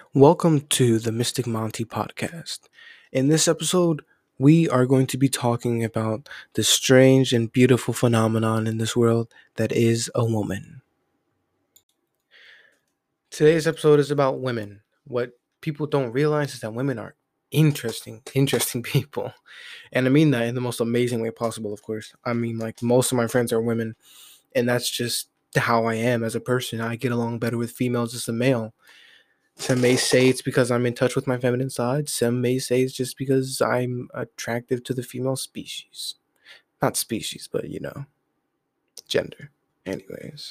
Welcome to the Mystic Monty podcast. In this episode, we are going to be talking about the strange and beautiful phenomenon in this world that is a woman. Today's episode is about women. What people don't realize is that women are interesting people. And I mean that in the most amazing way possible, of course. I mean, like, most of my friends are women, and that's just how I am as a person. I get along better with females as a male. Some may say it's because I'm in touch with my feminine side. Some may say it's just because I'm attractive to the female species. Not species, but gender. Anyways.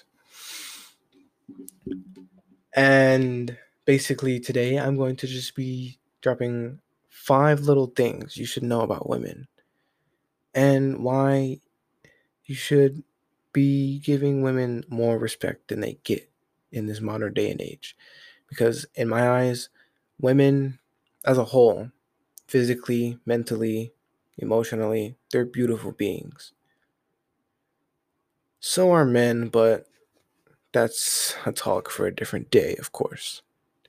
And basically today I'm going to just be dropping 5 little things you should know about women and why you should be giving women more respect than they get in this modern day and age. Because in my eyes, women as a whole, physically, mentally, emotionally, they're beautiful beings. So are men, but that's a talk for a different day, of course.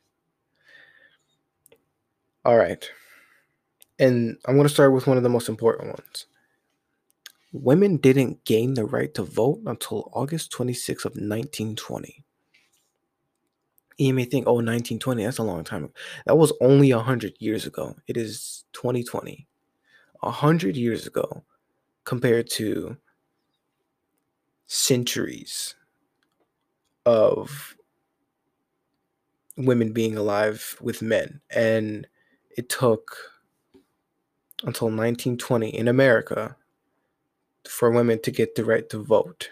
All right. And I'm going to start with one of the most important ones. Women didn't gain the right to vote until August 26th of 1920. You may think, oh, 1920, that's a long time ago. That was only 100 years ago. It is 2020. 100 years ago compared to centuries of women being alive with men. And it took until 1920 in America for women to get the right to vote.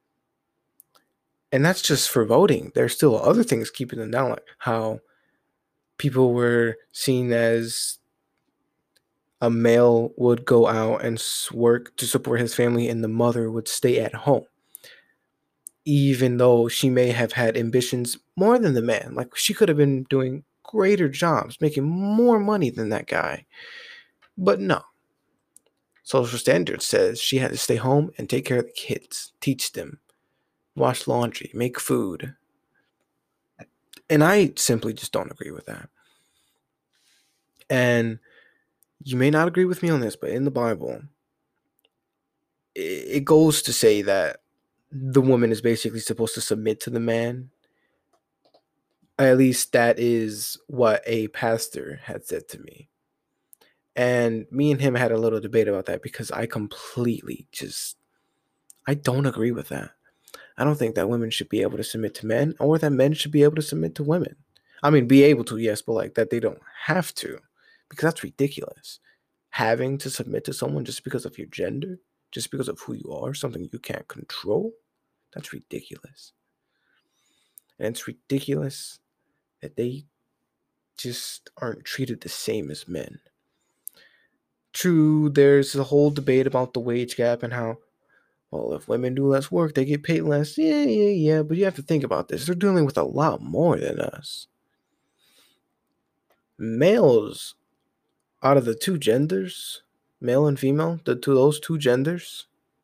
And that's just for voting. There's still other things keeping them down, like how people were seen as a male would go out and work to support his family and the mother would stay at home, even though she may have had ambitions more than the man. Like, she could have been doing greater jobs, making more money than that guy. But no. Social standard says she had to stay home and take care of the kids, teach them, wash laundry, make food. And I simply just don't agree with that. And you may not agree with me on this, but in the Bible, it goes to say that the woman is basically supposed to submit to the man. At least that is what a pastor had said to me. And me and him had a little debate about that because I don't agree with that. I don't think that women should be able to submit to men or that men should be able to submit to women. I mean, be able to, yes, but like that they don't have to, because that's ridiculous. Having to submit to someone just because of your gender, just because of who you are, something you can't control, that's ridiculous. And it's ridiculous that they just aren't treated the same as men. True, there's a whole debate about the wage gap and how, well, if women do less work, they get paid less. Yeah. But you have to think about this. They're dealing with a lot more than us. Males, out of the two genders, male and female, those two genders,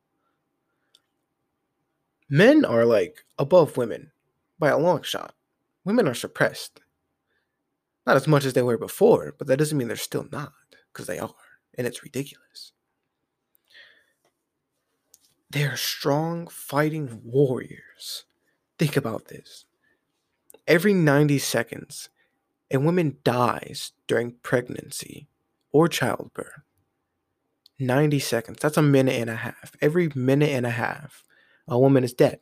men are like above women by a long shot. Women are suppressed. Not as much as they were before, but that doesn't mean they're still not, because they are. And it's ridiculous. They are strong fighting warriors. Think about this. Every 90 seconds, a woman dies during pregnancy or childbirth. 90 seconds. That's a minute and a half. Every minute and a half, a woman is dead.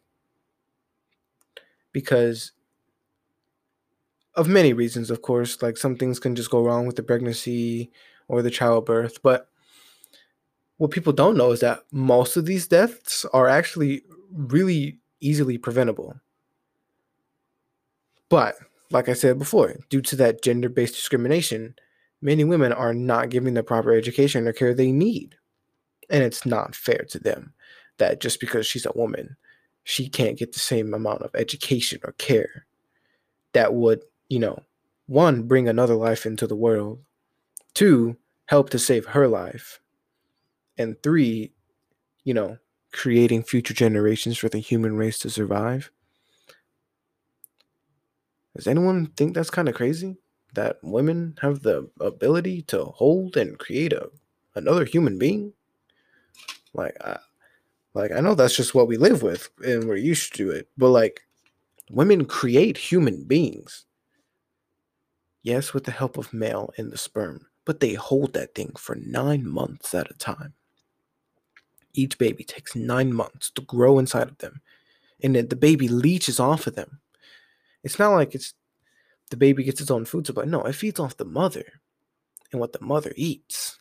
Because of many reasons, of course. Like, some things can just go wrong with the pregnancy or the childbirth. But what people don't know is that most of these deaths are actually really easily preventable. But, like I said before, due to that gender-based discrimination, many women are not given the proper education or care they need. And it's not fair to them that just because she's a woman, she can't get the same amount of education or care that would, one, bring another life into the world, two, help to save her life, and three, creating future generations for the human race to survive. Does anyone think that's kind of crazy? that women have the ability to hold and create another human being. Like, I know that's just what we live with and we're used to it, but like, women create human beings. Yes, with the help of male and the sperm, but they hold that thing for 9 months at a time. Each baby takes 9 months to grow inside of them, and then the baby leeches off of them. It's not like it's the baby gets its own food supply. No, it feeds off the mother and what the mother eats.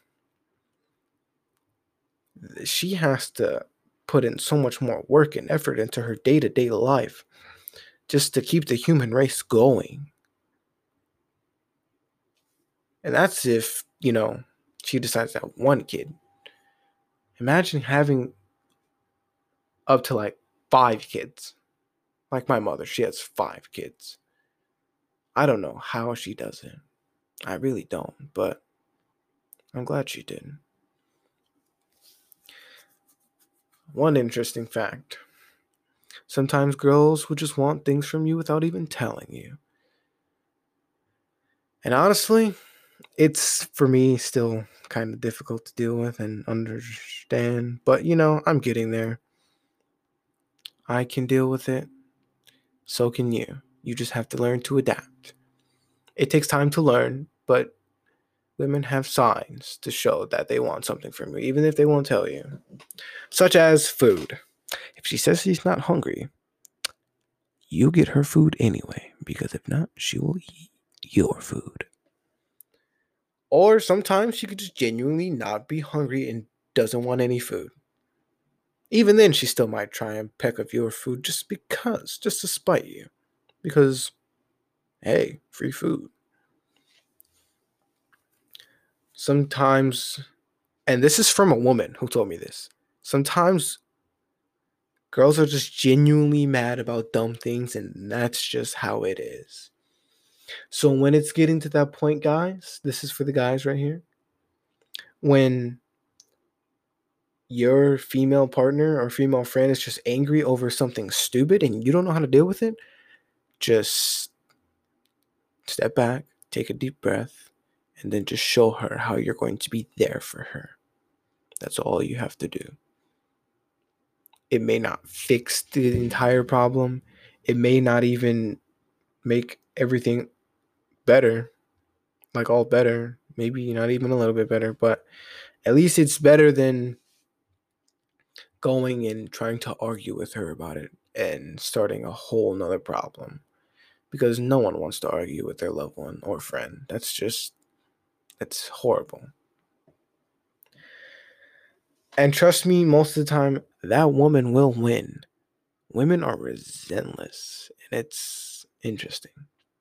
She has to put in so much more work and effort into her day-to-day life just to keep the human race going. And that's if, she decides to have one kid. Imagine having up to like 5 kids. Like my mother, she has 5 kids. I don't know how she does it. I really don't, but I'm glad she did. One interesting fact. Sometimes girls will just want things from you without even telling you. And honestly, it's for me still kind of difficult to deal with and understand, but I'm getting there. I can deal with it. So can you. You just have to learn to adapt. It takes time to learn, but women have signs to show that they want something from you, even if they won't tell you. Such as food. If she says she's not hungry, you get her food anyway, because if not, she will eat your food. Or sometimes she could just genuinely not be hungry and doesn't want any food. Even then, she still might try and peck of your food just to spite you. Because, hey, free food. Sometimes, and this is from a woman who told me this, sometimes girls are just genuinely mad about dumb things, and that's just how it is. So when it's getting to that point, guys, this is for the guys right here. When your female partner or female friend is just angry over something stupid and you don't know how to deal with it, just step back, take a deep breath, and then just show her how you're going to be there for her. That's all you have to do. It may not fix the entire problem. It may not even make everything better, like all better. Maybe not even a little bit better, but at least it's better than going and trying to argue with her about it and starting a whole nother problem. Because no one wants to argue with their loved one or friend. That's horrible. And trust me, most of the time, that woman will win. Women are relentless, and it's interesting.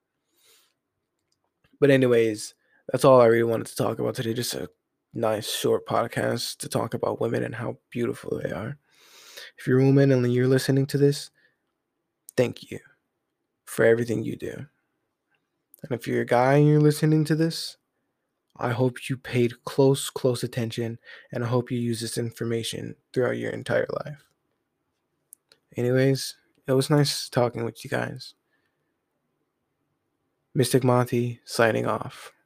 But anyways, that's all I really wanted to talk about today. Just a nice short podcast to talk about women and how beautiful they are. If you're a woman and you're listening to this, thank you for everything you do. And if you're a guy and you're listening to this, I hope you paid close attention, and I hope you use this information throughout your entire life. Anyways, it was nice talking with you guys. Mystic Monty signing off.